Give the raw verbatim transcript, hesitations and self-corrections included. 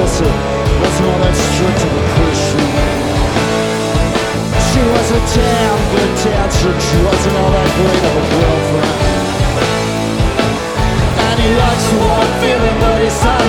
sissy, wasn't all that strict of a Christian. She was a damn good dancer, she wasn't all that great of a girlfriend. And he likes the warm feeling, but he's not